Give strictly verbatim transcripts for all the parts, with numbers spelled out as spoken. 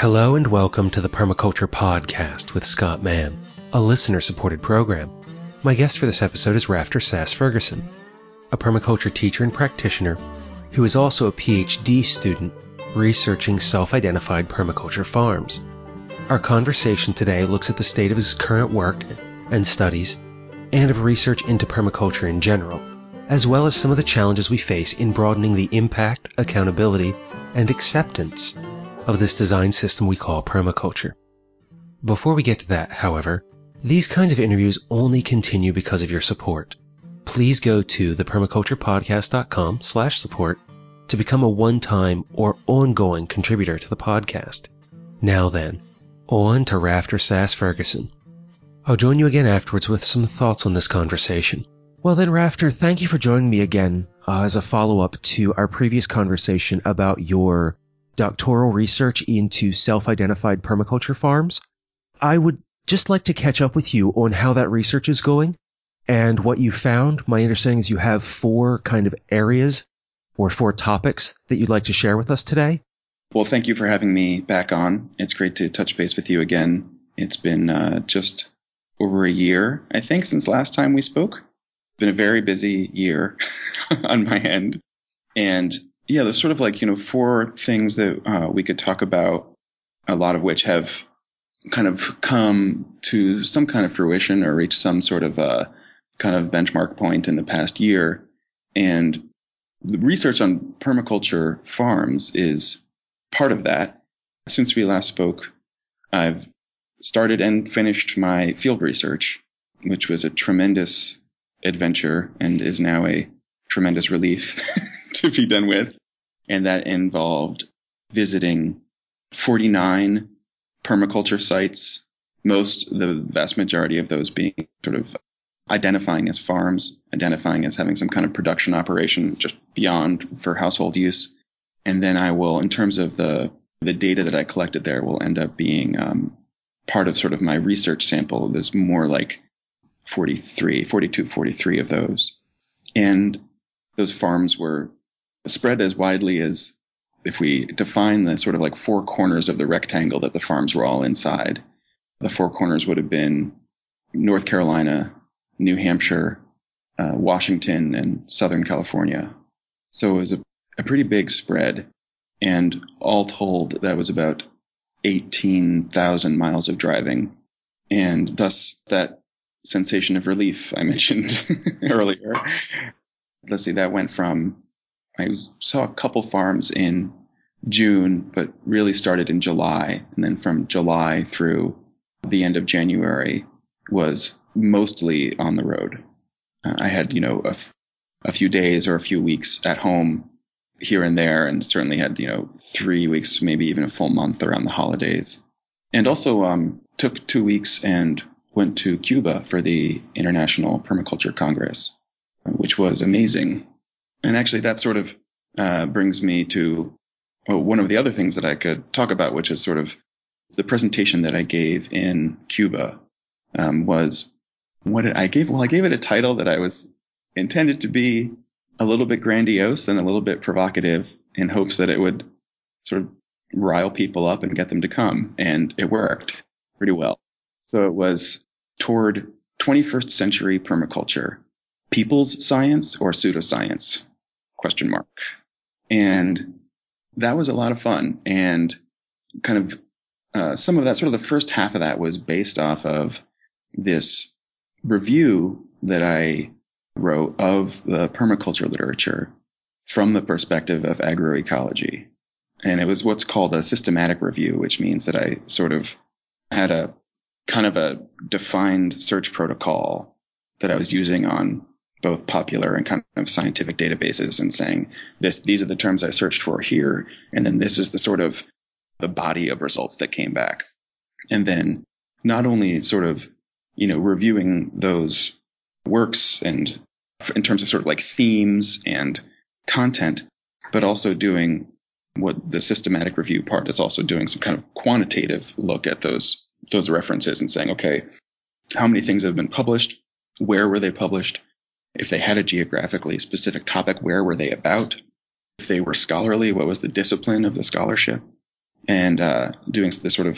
Hello and welcome to the Permaculture Podcast with Scott Mann, a listener-supported program. My guest for this episode is Rafter Sass-Ferguson, a permaculture teacher and practitioner who is also a P H D student researching self-identified permaculture farms. Our conversation today looks at the state of his current work and studies and of research into permaculture in general, as well as some of the challenges we face in broadening the impact, accountability, and acceptance of this design system we call permaculture. Before we get to that, however, these kinds of interviews only continue because of your support. Please go to thepermaculturepodcast.com slash support to become a one-time or ongoing contributor to the podcast. Now then, on to Rafter Sass-Ferguson. I'll join you again afterwards with some thoughts on this conversation. Well then, Rafter, thank you for joining me again uh, as a follow-up to our previous conversation about your doctoral research into self-identified permaculture farms. I would just like to catch up with you on how that research is going and what you found. My understanding is you have four kind of areas or four topics that you'd like to share with us today. Well, thank you for having me back on. It's great to touch base with you again. It's been uh, just over a year, I think, since last time we spoke. It's been a very busy year on my end. And yeah, there's sort of like, you know, four things that uh, we could talk about, a lot of which have kind of come to some kind of fruition or reached some sort of uh, kind of benchmark point in the past year. And the research on permaculture farms is part of that. Since we last spoke, I've started and finished my field research, which was a tremendous adventure and is now a tremendous relief to be done with. And that involved visiting forty-nine permaculture sites, most, the vast majority of those being sort of identifying as farms, identifying as having some kind of production operation just beyond for household use. And then I will, in terms of the the data that I collected there, will end up being um, part of sort of my research sample. There's more like forty-three, forty-two, forty-three of those. And those farms were spread as widely as, if we define the sort of like four corners of the rectangle that the farms were all inside, the four corners would have been North Carolina, New Hampshire, uh, Washington, and Southern California. So it was a, a pretty big spread. And all told, that was about eighteen thousand miles of driving. And thus that sensation of relief I mentioned earlier. Let's see, that went from, I was, saw a couple farms in June, but really started in July. And then from July through the end of January was mostly on the road. Uh, I had, you know, a, f- a few days or a few weeks at home here and there, and certainly had, you know, three weeks, maybe even a full month around the holidays. And also um, took two weeks and went to Cuba for the International Permaculture Congress, which was amazing. And actually that sort of uh, brings me to well, one of the other things that I could talk about, which is sort of the presentation that I gave in Cuba um, was what I gave. Well, I gave it a title that I was intended to be a little bit grandiose and a little bit provocative in hopes that it would sort of rile people up and get them to come. And it worked pretty well. So it was Toward twenty-first Century Permaculture, People's Science or Pseudoscience? Question mark. And that was a lot of fun. And kind of uh, some of that, sort of the first half of that was based off of this review that I wrote of the permaculture literature from the perspective of agroecology. And it was what's called a systematic review, which means that I sort of had a kind of a defined search protocol that I was using on both popular and kind of scientific databases and saying this, these are the terms I searched for here. And then this is the sort of the body of results that came back. And then not only sort of, you know, reviewing those works and in terms of sort of like themes and content, but also doing what the systematic review part is also doing some kind of quantitative look at those, those references and saying, okay, how many things have been published? Where were they published? If they had a geographically specific topic, where were they about? If they were scholarly, what was the discipline of the scholarship? and uh, doing this sort of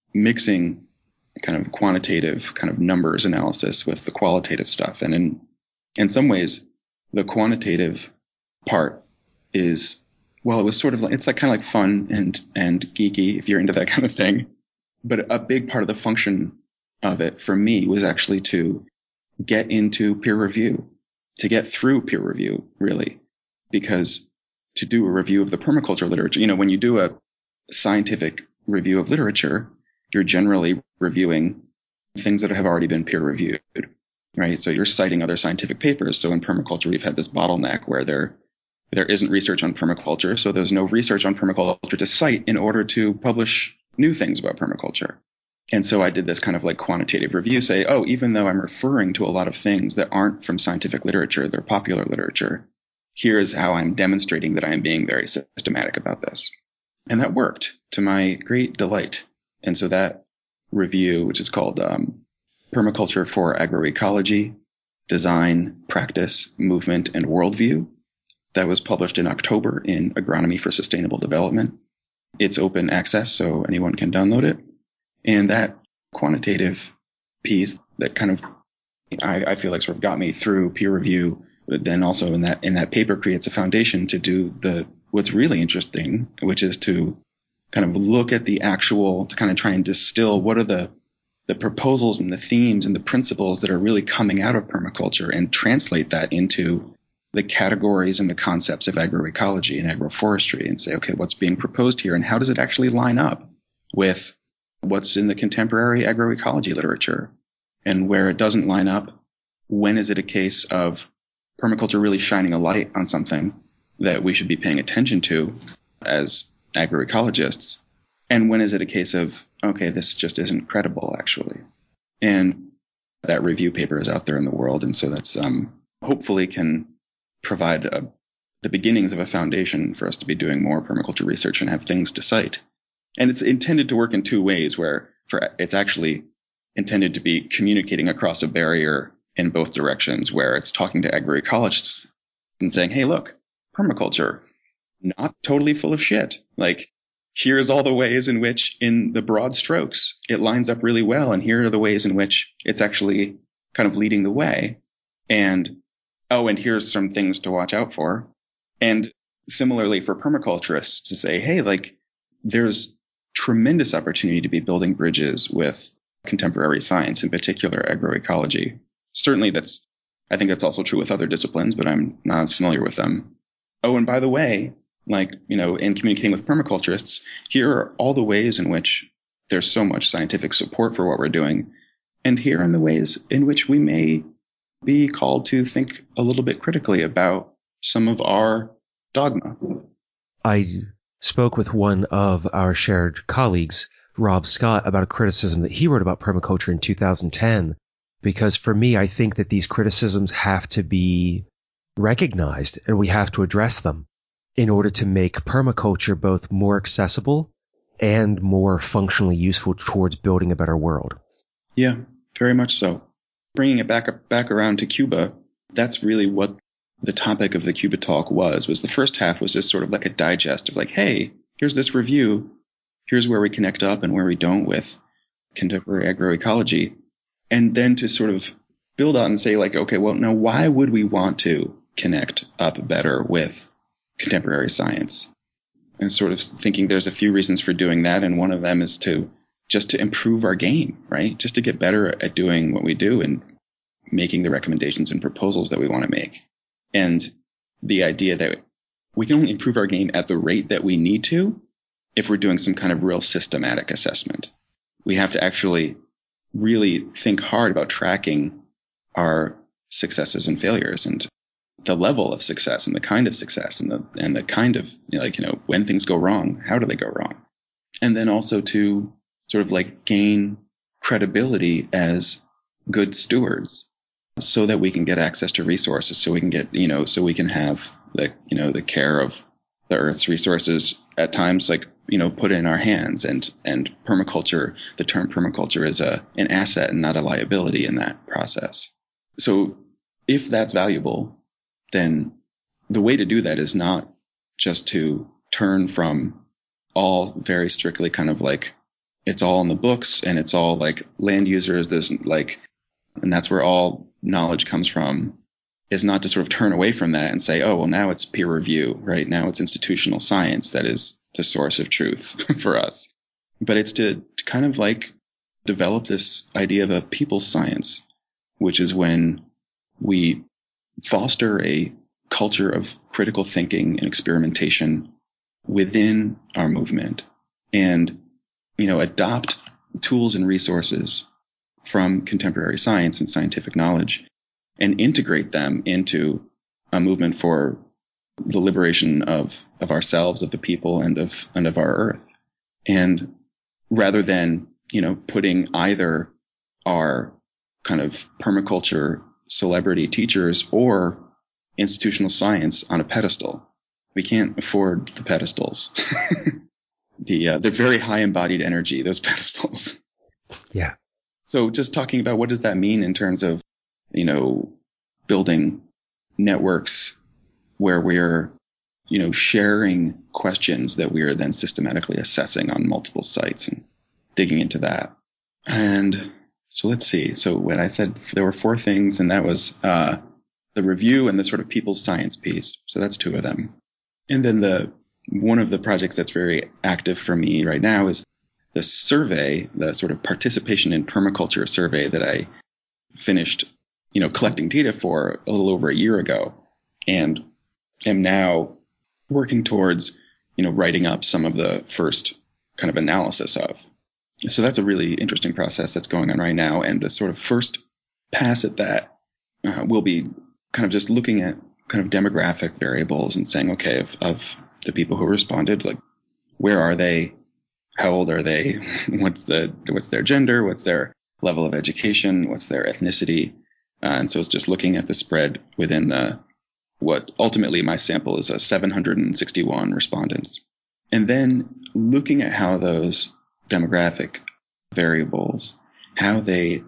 mixing kind of quantitative kind of numbers analysis with the qualitative stuff. And in, in some ways, the quantitative part is, well, it was sort of like, it's like kind of like fun and, and geeky if you're into that kind of thing. But a big part of the function of it for me was actually to get into peer review, to get through peer review, really, because to do a review of the permaculture literature, you know, when you do a scientific review of literature, you're generally reviewing things that have already been peer reviewed, right? So you're citing other scientific papers. So in permaculture, we've had this bottleneck where there, there isn't research on permaculture. So there's no research on permaculture to cite in order to publish new things about permaculture. And so I did this kind of like quantitative review, say, oh, even though I'm referring to a lot of things that aren't from scientific literature, they're popular literature, here's how I'm demonstrating that I am being very systematic about this. And that worked to my great delight. And so that review, which is called um, Permaculture for Agroecology, Design, Practice, Movement, and Worldview, that was published in October in Agronomy for Sustainable Development. It's open access, so anyone can download it. And that quantitative piece that kind of, I, I feel like sort of got me through peer review, but then also in that, in that paper creates a foundation to do the, what's really interesting, which is to kind of look at the actual, to kind of try and distill what are the, the proposals and the themes and the principles that are really coming out of permaculture and translate that into the categories and the concepts of agroecology and agroforestry and say, okay, what's being proposed here and how does it actually line up with what's in the contemporary agroecology literature? And where it doesn't line up, when is it a case of permaculture really shining a light on something that we should be paying attention to as agroecologists? And when is it a case of, okay, this just isn't credible, actually? And that review paper is out there in the world. And so that's um, hopefully can provide a, the beginnings of a foundation for us to be doing more permaculture research and have things to cite. And it's intended to work in two ways, where for it's actually intended to be communicating across a barrier in both directions, where it's talking to agroecologists and saying, hey, look, permaculture, not totally full of shit. Like, here's all the ways in which, in the broad strokes, it lines up really well. And here are the ways in which it's actually kind of leading the way. And, oh, and here's some things to watch out for. And similarly for permaculturists to say, hey, like, there's tremendous opportunity to be building bridges with contemporary science, in particular agroecology. Certainly that's, I think that's also true with other disciplines, but I'm not as familiar with them. Oh, and by the way, like, you know, in communicating with permaculturists, here are all the ways in which there's so much scientific support for what we're doing. And here are the ways in which we may be called to think a little bit critically about some of our dogma. I spoke with one of our shared colleagues, Rob Scott, about a criticism that he wrote about permaculture in two thousand ten. Because for me, I think that these criticisms have to be recognized and we have to address them in order to make permaculture both more accessible and more functionally useful towards building a better world. Yeah, very much so. Bringing it back back around to Cuba, that's really what the topic of the Cuba talk was, was the first half was just sort of like a digest of like, hey, here's this review. Here's where we connect up and where we don't with contemporary agroecology. And then to sort of build out and say like, okay, well, now why would we want to connect up better with contemporary science? And sort of thinking there's a few reasons for doing that. And one of them is to just to improve our game, right? Just to get better at doing what we do and making the recommendations and proposals that we want to make. And the idea that we can only improve our game at the rate that we need to if we're doing some kind of real systematic assessment. We have to actually really think hard about tracking our successes and failures and the level of success and the kind of success and the and the kind of, you know, like, you know, when things go wrong, how do they go wrong? And then also to sort of like gain credibility as good stewards so that we can get access to resources, so we can get, you know, so we can have the, you know, the care of the Earth's resources at times, like, you know, put in our hands. And, and permaculture, the term permaculture is a, an asset and not a liability in that process. So if that's valuable, then the way to do that is not just to turn from all very strictly kind of like, it's all in the books and it's all like land users. There's like, and that's where all knowledge comes from, is not to sort of turn away from that and say, oh, well, now it's peer review, right? Now it's institutional science that is the source of truth for us. But it's to, to kind of like develop this idea of a people's science, which is when we foster a culture of critical thinking and experimentation within our movement and, you know, adopt tools and resources from contemporary science and scientific knowledge and integrate them into a movement for the liberation of, of ourselves, of the people, and of, and of our earth. And rather than, you know, putting either our kind of permaculture celebrity teachers or institutional science on a pedestal. We can't afford the pedestals. the uh, they're very high embodied energy, those pedestals. Yeah. So just talking about what does that mean in terms of, you know, building networks where we're, you know, sharing questions that we are then systematically assessing on multiple sites and digging into that. And so let's see. So when I said there were four things, and that was uh, the review and the sort of people's science piece. So that's two of them. And then the one of the projects that's very active for me right now is the survey, the sort of participation in permaculture survey that I finished, you know, collecting data for a little over a year ago, and am now working towards, you know, writing up some of the first kind of analysis of. So that's a really interesting process that's going on right now. And the sort of first pass at that uh, will be kind of just looking at kind of demographic variables and saying, okay, of, of the people who responded, like, where are they? How old are they? What's the, what's their gender? What's their level of education? What's their ethnicity? Uh, and so it's just looking at the spread within the, what ultimately my sample is a seven hundred sixty-one respondents. And then looking at how those demographic variables, how they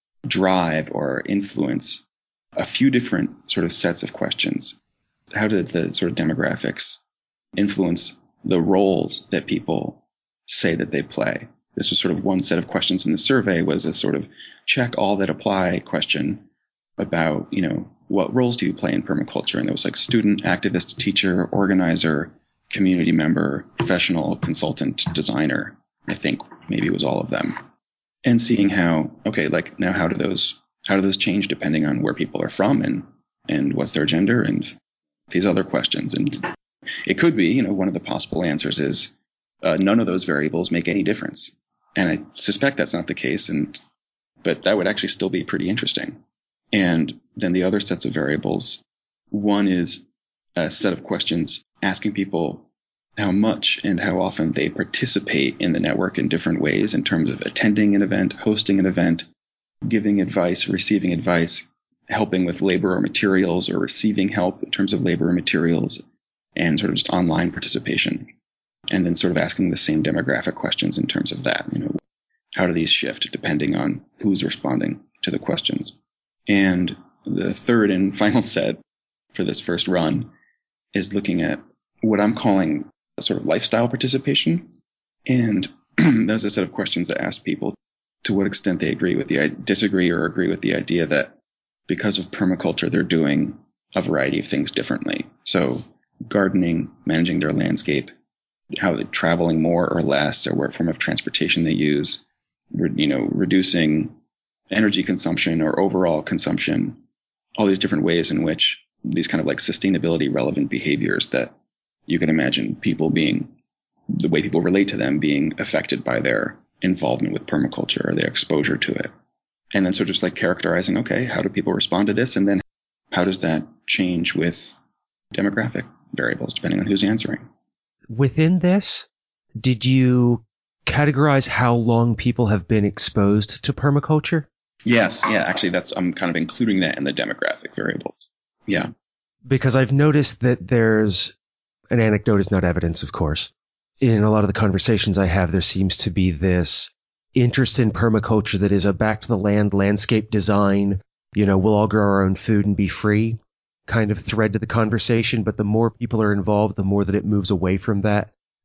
drive or influence a few different sort of sets of questions. How did the sort of demographics influence the roles that people say that they play? This was sort of one set of questions in the survey, was a sort of check all that apply question about, you know, what roles do you play in permaculture? And there was like student, activist, teacher, organizer, community member, professional, consultant, designer. I think maybe it was all of them. And seeing how, okay, like now how do those, how do those change depending on where people are from and, and what's their gender and these other questions. And it could be, you know, one of the possible answers is uh, none of those variables make any difference. And I suspect that's not the case. And, but that would actually still be pretty interesting. And then the other sets of variables, one is a set of questions asking people how much and how often they participate in the network in different ways in terms of attending an event, hosting an event, giving advice, receiving advice, helping with labor or materials, or receiving help in terms of labor or materials, and sort of just online participation. And then sort of asking the same demographic questions in terms of that. You know, how do these shift depending on who's responding to the questions? And the third and final set for this first run is looking at what I'm calling a sort of lifestyle participation. And those are a set of questions that ask people to what extent they agree with the, disagree or agree with the idea that because of permaculture, they're doing a variety of things differently. So gardening, managing their landscape, how they're traveling more or less, or what form of transportation they use, you know, reducing energy consumption or overall consumption, all these different ways in which these kind of like sustainability relevant behaviors that you can imagine people being, the way people relate to them being affected by their involvement with permaculture or their exposure to it. And then sort of just like characterizing, okay, how do people respond to this? And then how does that change with demographic variables depending on who's answering? Within this, did you categorize how long people have been exposed to permaculture? Yes. Yeah. Actually, that's, I'm kind of including that in the demographic variables. Yeah. Because I've noticed that there's, an anecdote is not evidence, of course. In a lot of the conversations I have, there seems to be this interest in permaculture that is a back to the land landscape design, you know, we'll all grow our own food and be free kind of thread to the conversation. But the more people are involved, the more that it moves away from that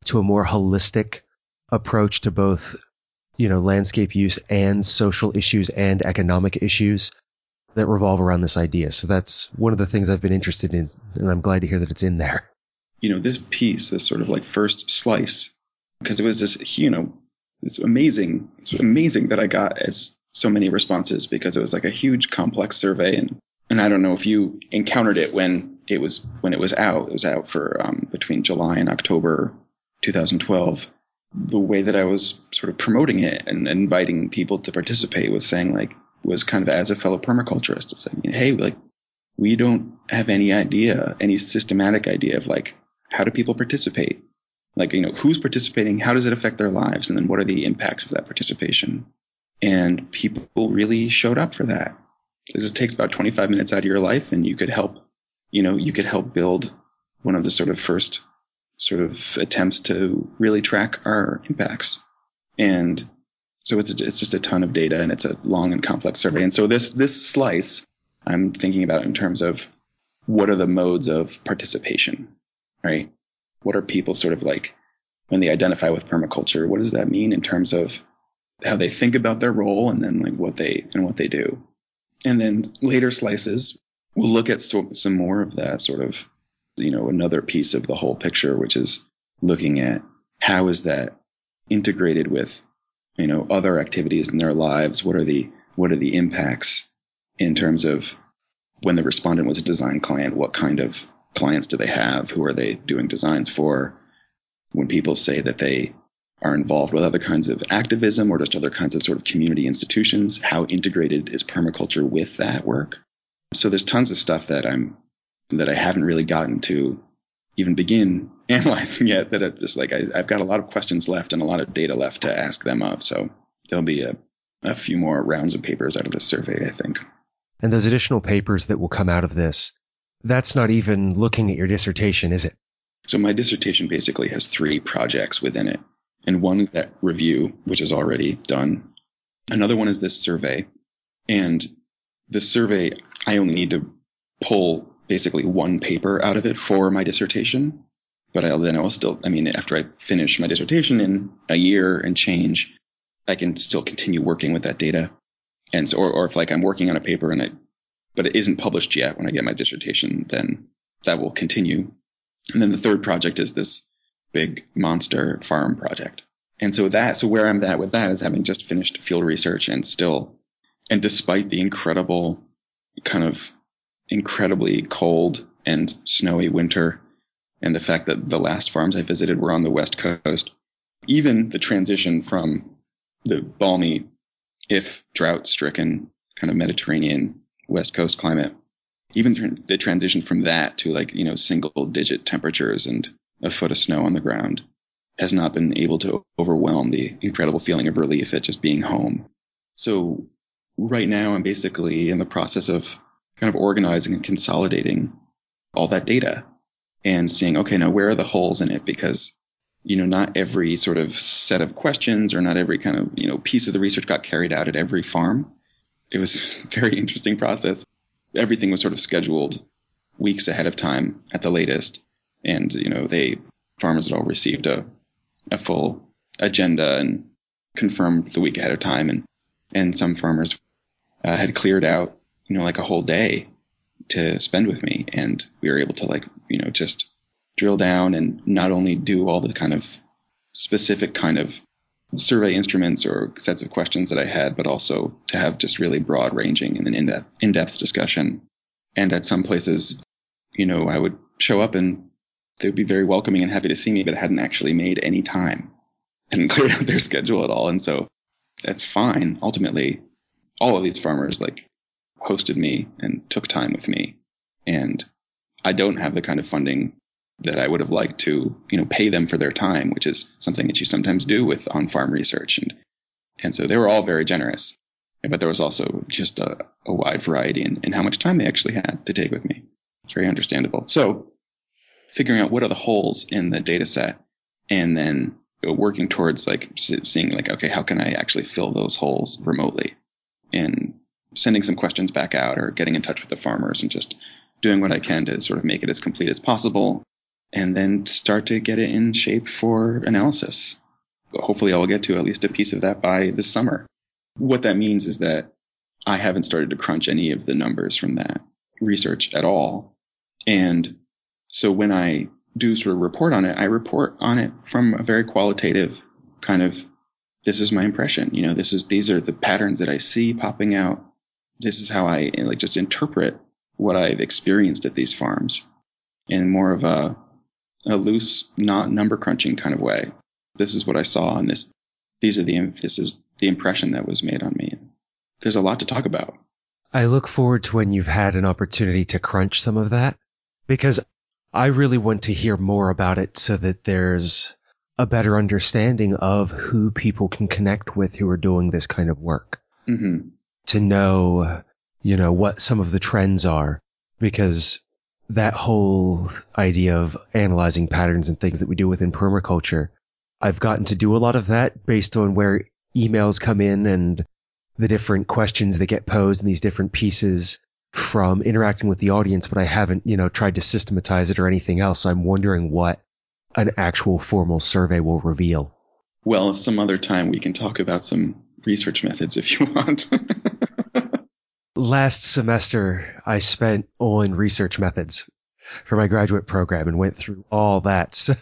to a more holistic approach to both, you know, landscape use and social issues and economic issues that revolve around this idea. So that's one of the things I've been interested in, and I'm glad to hear that it's in there. You know, this piece, this sort of like first slice, because it was this, you know, it's amazing, it's amazing that I got as so many responses, because it was like a huge complex survey. And, and I don't know if you encountered it when it was, when it was out, it was out for um, between July and October two thousand twelve. The way that I was sort of promoting it and inviting people to participate was saying like, was kind of as a fellow permaculturist, it's saying, hey, like, we don't have any idea, any systematic idea of like, how do people participate? Like, you know, who's participating? How does it affect their lives? And then what are the impacts of that participation? And people really showed up for that. Because it takes about twenty-five minutes out of your life, and you could help, you know, you could help build one of the sort of first sort of attempts to really track our impacts. And so it's it's just a ton of data, and it's a long and complex survey. And so this this slice, I'm thinking about in terms of what are the modes of participation, right? What are people sort of like when they identify with permaculture? What does that mean in terms of how they think about their role, and then like what they and what they do? And then later slices, we'll look at so, some more of that sort of, you know, another piece of the whole picture, which is looking at how is that integrated with, you know, other activities in their lives. What are the what are the impacts in terms of when the respondent was a design client? What kind of clients do they have? Who are they doing designs for? When people say that they are involved with other kinds of activism or just other kinds of sort of community institutions, how integrated is permaculture with that work? So there's tons of stuff that I'm that I haven't really gotten to even begin analyzing yet, that it just like I, I've got a lot of questions left and a lot of data left to ask them of. So there'll be a, a few more rounds of papers out of this survey, I think. And those additional papers that will come out of this, that's not even looking at your dissertation, is it? So my dissertation basically has three projects within it. And one is that review, which is already done. Another one is this survey. And the survey, I only need to pull basically one paper out of it for my dissertation. But I'll, then I will still, I mean, after I finish my dissertation in a year and change, I can still continue working with that data. And so, or, or if like I'm working on a paper and it, but it isn't published yet when I get my dissertation, then that will continue. And then the third project is this big monster farm project. And so that, so where I'm at with that is having just finished field research and still, and despite the incredible kind of incredibly cold and snowy winter, and the fact that the last farms I visited were on the West Coast, even the transition from the balmy, if drought-stricken kind of Mediterranean West Coast climate, even the transition from that to like, you know, single-digit temperatures and a foot of snow on the ground has not been able to overwhelm the incredible feeling of relief at just being home. So right now I'm basically in the process of kind of organizing and consolidating all that data and seeing, okay, now where are the holes in it? Because, you know, not every sort of set of questions or not every kind of, you know, piece of the research got carried out at every farm. It was a very interesting process. Everything was sort of scheduled weeks ahead of time at the latest. And, you know, they, farmers had all received a, a full agenda and confirmed the week ahead of time. And, and some farmers uh, had cleared out, you know, like a whole day to spend with me. And we were able to like, you know, just drill down and not only do all the kind of specific kind of survey instruments or sets of questions that I had, but also to have just really broad ranging and an in-depth, in-depth discussion. And at some places, you know, I would show up and they would be very welcoming and happy to see me, but hadn't actually made any time, hadn't cleared out their schedule at all. And so that's fine. Ultimately, all of these farmers like hosted me and took time with me. And I don't have the kind of funding that I would have liked to, you know, pay them for their time, which is something that you sometimes do with on-farm research. And, and so they were all very generous, but there was also just a, a wide variety in, in how much time they actually had to take with me. It's very understandable. So figuring out what are the holes in the data set and then you know, working towards like seeing like, okay, how can I actually fill those holes remotely, and sending some questions back out or getting in touch with the farmers and just doing what I can to sort of make it as complete as possible. and then start to get it in shape for analysis. Hopefully I will get to at least a piece of that by this summer. What that means is that I haven't started to crunch any of the numbers from that research at all. And so when I do sort of report on it, I report on it from a very qualitative kind of, this is my impression. You know, this is, these are the patterns that I see popping out. This is how I like just interpret what I've experienced at these farms in more of a, a loose, not number crunching kind of way. This is what I saw, and this, these are the, this is the impression that was made on me. There's a lot to talk about. I look forward to when you've had an opportunity to crunch some of that, because I really want to hear more about it so that there's a better understanding of who people can connect with who are doing this kind of work. Mm-hmm. To know, you know, what some of the trends are, because that whole idea of analyzing patterns and things that we do within permaculture, I've gotten to do a lot of that based on where emails come in and the different questions that get posed in these different pieces from interacting with the audience, but I haven't, you know, tried to systematize it or anything else. So I'm wondering what an actual formal survey will reveal. Well, some other time we can talk about some research methods if you want. Last semester, I spent on research methods for my graduate program and went through all that. So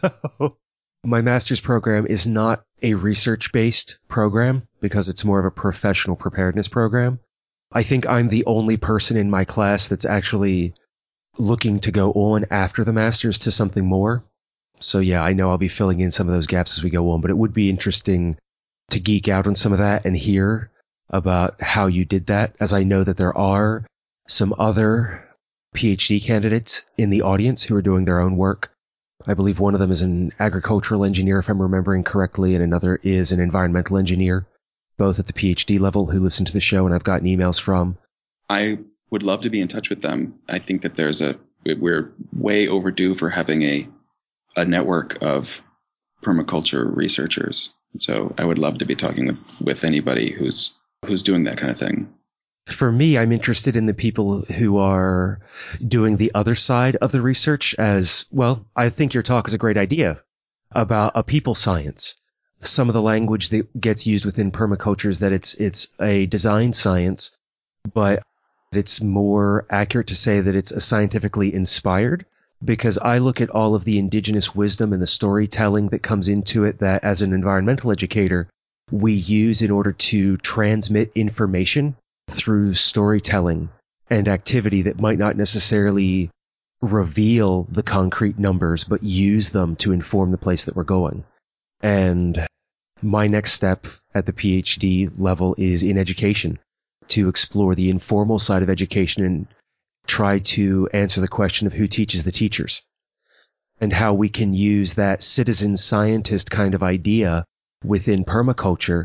my master's program is not a research-based program because it's more of a professional preparedness program. I think I'm the only person in my class that's actually looking to go on after the master's to something more. So yeah, I know I'll be filling in some of those gaps as we go on, but it would be interesting to geek out on some of that and hear about how you did that, as I know that there are some other PhD candidates in the audience who are doing their own work. I believe one of them is an agricultural engineer, if I'm remembering correctly, and another is an environmental engineer, both at the PhD level, who listen to the show and I've gotten emails from. I would love to be in touch with them. I think that there's a, we're way overdue for having a, a network of permaculture researchers. So I would love to be talking with, with anybody who's, who's doing that kind of thing. For me, I'm interested in the people who are doing the other side of the research as, well, I think your talk is a great idea about a people science. Some of the language that gets used within permaculture is that it's, it's a design science, but it's more accurate to say that it's a scientifically inspired, because I look at all of the indigenous wisdom and the storytelling that comes into it that as an environmental educator, we use in order to transmit information through storytelling and activity that might not necessarily reveal the concrete numbers, but use them to inform the place that we're going. And my next step at the PhD level is in education, to explore the informal side of education and try to answer the question of who teaches the teachers and how we can use that citizen scientist kind of idea within permaculture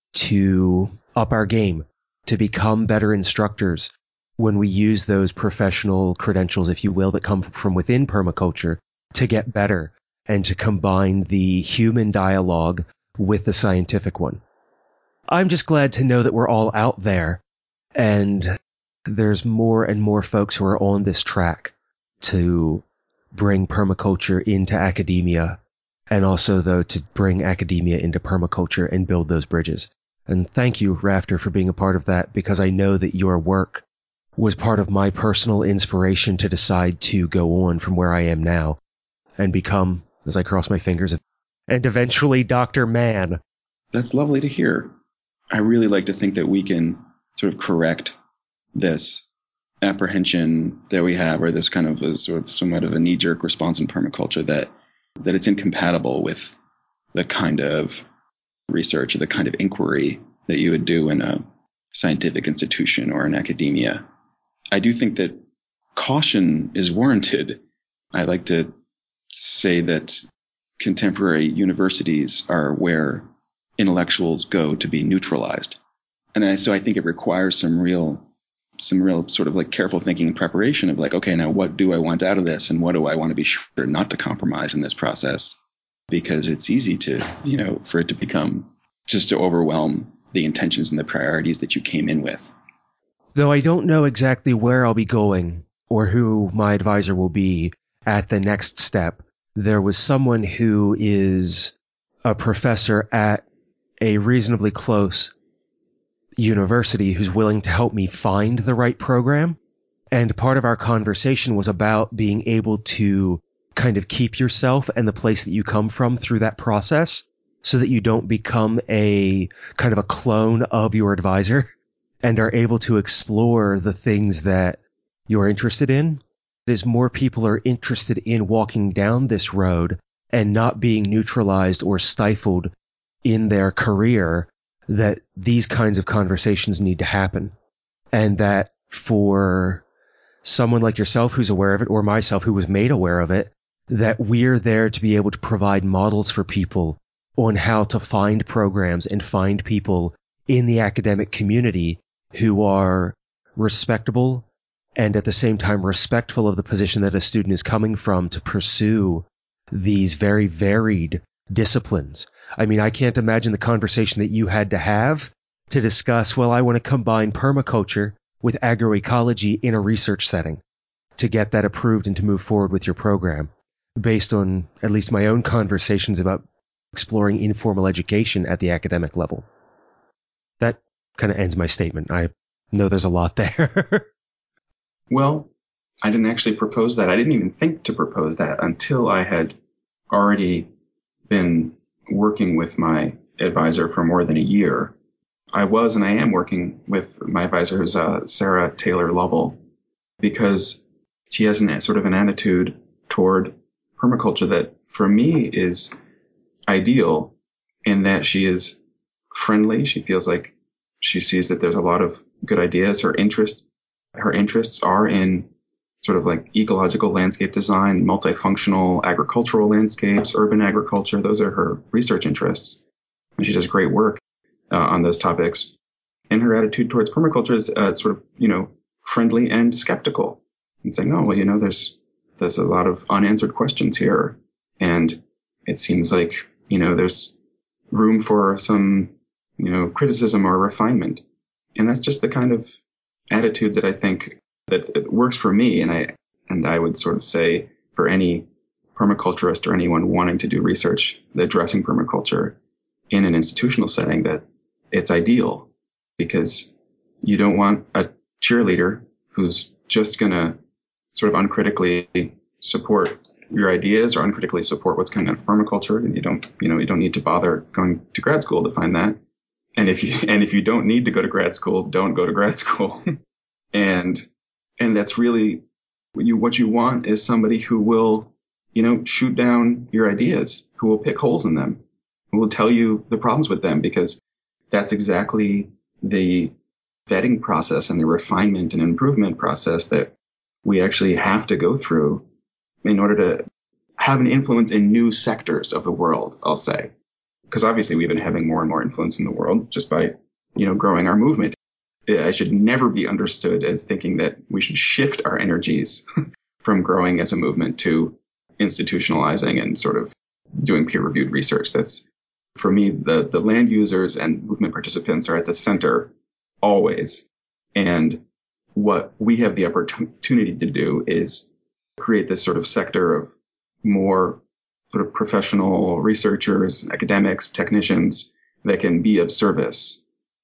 to up our game, to become better instructors when we use those professional credentials, if you will, that come from within permaculture to get better and to combine the human dialogue with the scientific one. I'm just glad to know that we're all out there and there's more and more folks who are on this track to bring permaculture into academia, and also, though, to bring academia into permaculture and build those bridges. And thank you, Rafter, for being a part of that, because I know that your work was part of my personal inspiration to decide to go on from where I am now and become, as I cross my fingers, and eventually Doctor Mann. That's lovely to hear. I really like to think that we can sort of correct this apprehension that we have, or this kind of a sort of somewhat of a knee-jerk response in permaculture that that it's incompatible with the kind of research or the kind of inquiry that you would do in a scientific institution or in academia. I do think that caution is warranted. I like to say that contemporary universities are where intellectuals go to be neutralized. And I, so I think it requires some real, some real sort of like careful thinking and preparation of like, okay, now what do I want out of this? And what do I want to be sure not to compromise in this process? Because it's easy to, you know, for it to become just to overwhelm the intentions and the priorities that you came in with. Though I don't know exactly where I'll be going or who my advisor will be at the next step, there was someone who is a professor at a reasonably close university who's willing to help me find the right program. And part of our conversation was about being able to kind of keep yourself and the place that you come from through that process so that you don't become a kind of a clone of your advisor and are able to explore the things that you're interested in. As more people are interested in walking down this road and not being neutralized or stifled in their career, that these kinds of conversations need to happen. And that for someone like yourself who's aware of it, or myself who was made aware of it, that we're there to be able to provide models for people on how to find programs and find people in the academic community who are respectable and at the same time respectful of the position that a student is coming from to pursue these very varied disciplines. I mean, I can't imagine the conversation that you had to have to discuss, well, I want to combine permaculture with agroecology in a research setting to get that approved and to move forward with your program, based on at least my own conversations about exploring informal education at the academic level. That kind of ends my statement. I know there's a lot there. Well, I didn't actually propose that. I didn't even think to propose that until I had already been working with my advisor for more than a year. I was and I am working with my advisor, who's uh, Sarah Taylor Lovell, because she has an, sort of an attitude toward permaculture that for me is ideal in that she is friendly. She feels like she sees that there's a lot of good ideas. Her interest, her interests are in sort of like ecological landscape design, multifunctional agricultural landscapes, urban agriculture. Those are her research interests. And she does great work uh, on those topics. And her attitude towards permaculture is uh, sort of, you know, friendly and skeptical and saying, oh, well, you know, there's, there's a lot of unanswered questions here. And it seems like, you know, there's room for some, you know, criticism or refinement. And that's just the kind of attitude that I think that it works for me. And I, and I would sort of say for any permaculturist or anyone wanting to do research addressing permaculture in an institutional setting, that it's ideal, because you don't want a cheerleader who's just going to sort of uncritically support your ideas or uncritically support what's coming out of permaculture. And you don't, you know, you don't need to bother going to grad school to find that. And if you, and if you don't need to go to grad school, don't go to grad school. and, and that's really what you, what you want is somebody who will, you know, shoot down your ideas, who will pick holes in them, who will tell you the problems with them, because that's exactly the vetting process and the refinement and improvement process that we actually have to go through in order to have an influence in new sectors of the world, I'll say. Because obviously we've been having more and more influence in the world just by, you know, growing our movement. I should never be understood as thinking that we should shift our energies from growing as a movement to institutionalizing and sort of doing peer-reviewed research. That's, for me, the, the land users and movement participants are at the center always. And what we have the opportunity to do is create this sort of sector of more sort of professional researchers, academics, technicians that can be of service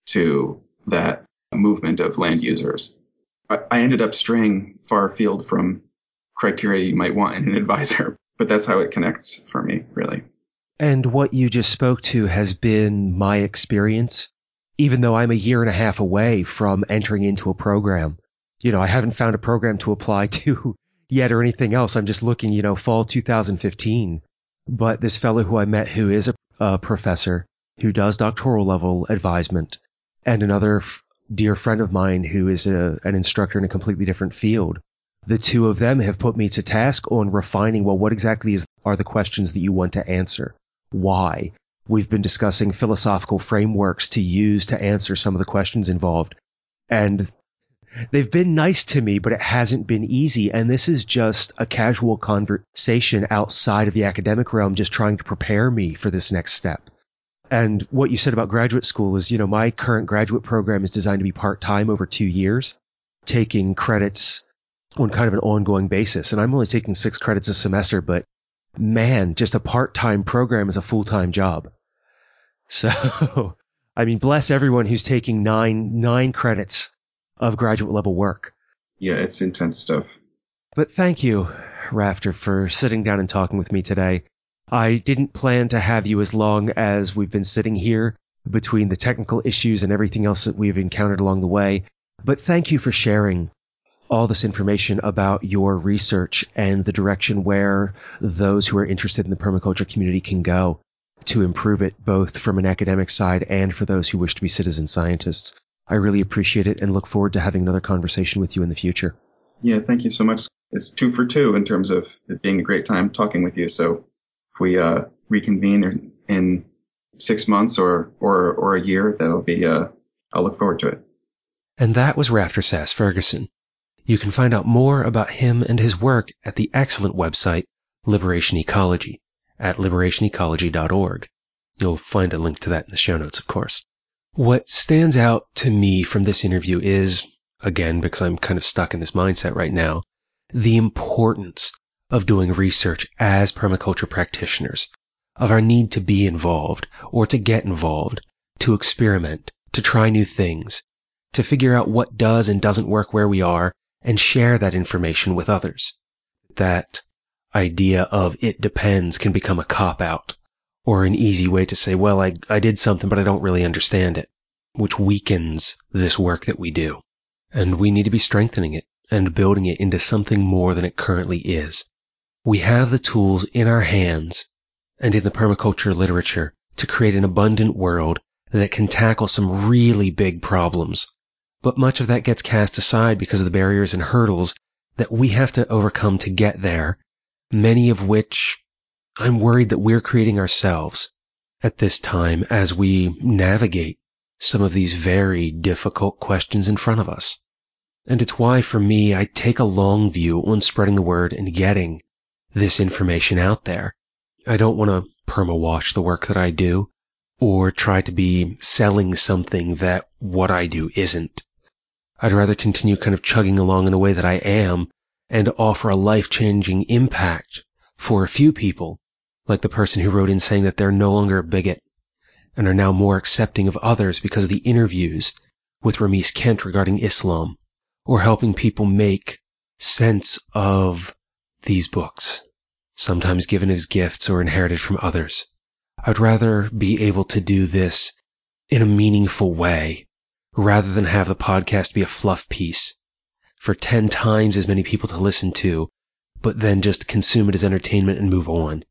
to that movement of land users. I, I ended up straying far afield from criteria you might want in an advisor, but that's how it connects for me, really. And what you just spoke to has been my experience, even though I'm a year and a half away from entering into a program. You know, I haven't found a program to apply to yet or anything else. I'm just looking, you know, fall two thousand fifteen. But this fellow who I met, who is a, a professor, who does doctoral level advisement, and another f- dear friend of mine who is a, an instructor in a completely different field, the two of them have put me to task on refining, well, what exactly is, are the questions that you want to answer? Why? We've been discussing philosophical frameworks to use to answer some of the questions involved. And they've been nice to me, but it hasn't been easy. And this is just a casual conversation outside of the academic realm, just trying to prepare me for this next step. And what you said about graduate school is, you know, my current graduate program is designed to be part-time over two years, taking credits on kind of an ongoing basis. And I'm only taking six credits a semester, but man, just a part-time program is a full-time job. So, I mean, bless everyone who's taking nine, nine credits of graduate level work. Yeah, it's intense stuff. But thank you, Rafter, for sitting down and talking with me today. I didn't plan to have you as long as we've been sitting here between the technical issues and everything else that we've encountered along the way. But thank you for sharing all this information about your research and the direction where those who are interested in the permaculture community can go to improve it, both from an academic side and for those who wish to be citizen scientists. I really appreciate it and look forward to having another conversation with you in the future. Yeah, thank you so much. It's two for two in terms of it being a great time talking with you. So if we uh, reconvene in, in six months or, or, or a year, that'll be, uh, I'll look forward to it. And that was Rafter Sass-Ferguson. You can find out more about him and his work at the excellent website Liberation Ecology at liberation ecology dot org. You'll find a link to that in the show notes, of course. What stands out to me from this interview is, again, because I'm kind of stuck in this mindset right now, the importance of doing research as permaculture practitioners, of our need to be involved or to get involved, to experiment, to try new things, to figure out what does and doesn't work where we are, and share that information with others. That idea of it depends can become a cop-out, or an easy way to say, well, I, I did something, but I don't really understand it, which weakens this work that we do. And we need to be strengthening it and building it into something more than it currently is. We have the tools in our hands and in the permaculture literature to create an abundant world that can tackle some really big problems. But much of that gets cast aside because of the barriers and hurdles that we have to overcome to get there, many of which I'm worried that we're creating ourselves at this time as we navigate some of these very difficult questions in front of us. And it's why, for me, I take a long view on spreading the word and getting this information out there. I don't want to perma-wash the work that I do or try to be selling something that what I do isn't. I'd rather continue kind of chugging along in the way that I am and offer a life-changing impact for a few people, like the person who wrote in saying that they're no longer a bigot and are now more accepting of others because of the interviews with Ramesh Kent regarding Islam, or helping people make sense of these books, sometimes given as gifts or inherited from others. I'd rather be able to do this in a meaningful way rather than have the podcast be a fluff piece for ten times as many people to listen to, but then just consume it as entertainment and move on.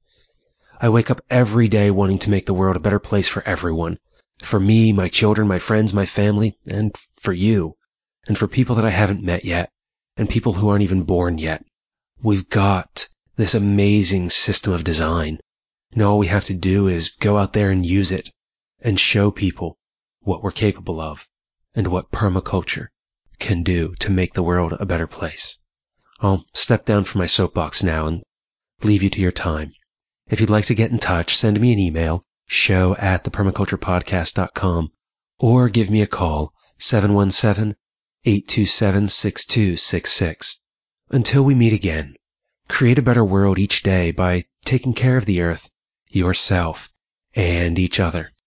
I wake up every day wanting to make the world a better place for everyone. For me, my children, my friends, my family, and for you. And for people that I haven't met yet, and people who aren't even born yet. We've got this amazing system of design. And all we have to do is go out there and use it, and show people what we're capable of, and what permaculture can do to make the world a better place. I'll step down from my soapbox now and leave you to your time. If you'd like to get in touch, send me an email, show at the permaculture podcast dot com, or give me a call, seven one seven, eight two seven, six two six six. Until we meet again, create a better world each day by taking care of the earth, yourself, and each other.